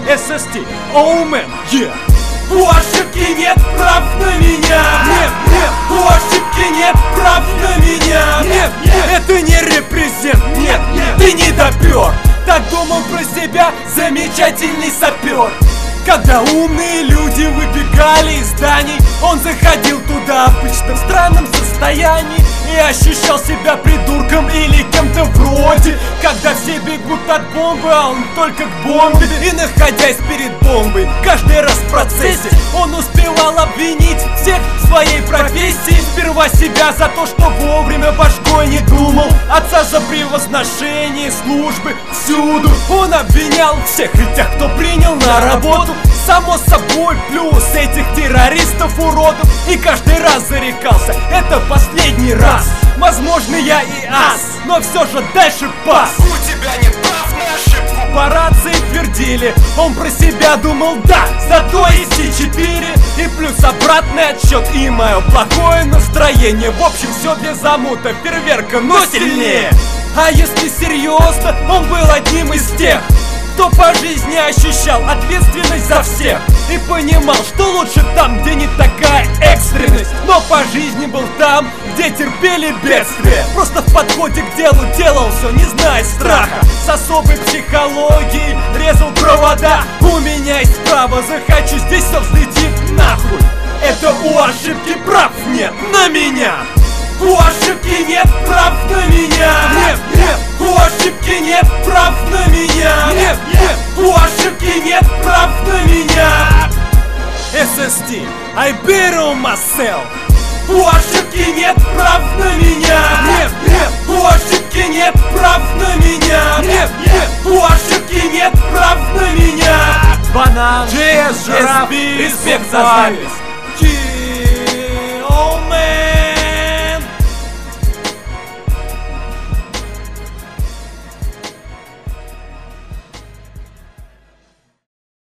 SST, Omen, yeah. У ошибки нет прав на меня. Нет, нет, У ошибки нет прав на меня. нет, это не репрезент. Нет, нет, ты не допер. Так думал про себя замечательный сапер. Когда умные люди выбегали из зданий, он заходил туда обычно в странном состоянии и ощущал себя придурком или кем-то вроде. Когда все бегут от бомбы, а он только к бомбе. И находясь перед бомбой, каждый раз в процессе он успевал обвинить всех в своей профессии. Сперва себя за то, что вовремя башкой не думал, отца за превозношение службы всюду. Он обвинял всех и тех, кто принял на работу. Само собой, плюс этих террористов-уродов. И каждый раз зарекался, это последний раз. Возможно, я и ас, но все же дальше пас. У тебя нет прав на ошибку. По рации твердили, он про себя думал, да, зато есть C4. И плюс обратный отсчет и мое плохое настроение. В общем, все для замута, фейерверка, но сильнее. А если серьезно, он был одним из тех, кто по жизни ощущал ответственность за всех и понимал, что лучше там, где не такая экстренность. Но по жизни был там, где терпели бедствия. Просто в подходе к делу делал все, не зная страха. С особой психологией резал провода. У меня есть право, захочу, здесь все взлетит нахуй. Это у ошибки прав нет на меня. У ошибки нет прав на меня. Нет, нет, У ошибки нет прав на меня. нет, нет. У ошибки нет прав на меня. SST, I bet on myself. У ошибки нет прав на меня. Нет, нет, У ошибки нет прав на меня. нет, нет. У ошибки нет прав на меня. Банан, JS, жираф, SB, респект за Survive. зависть.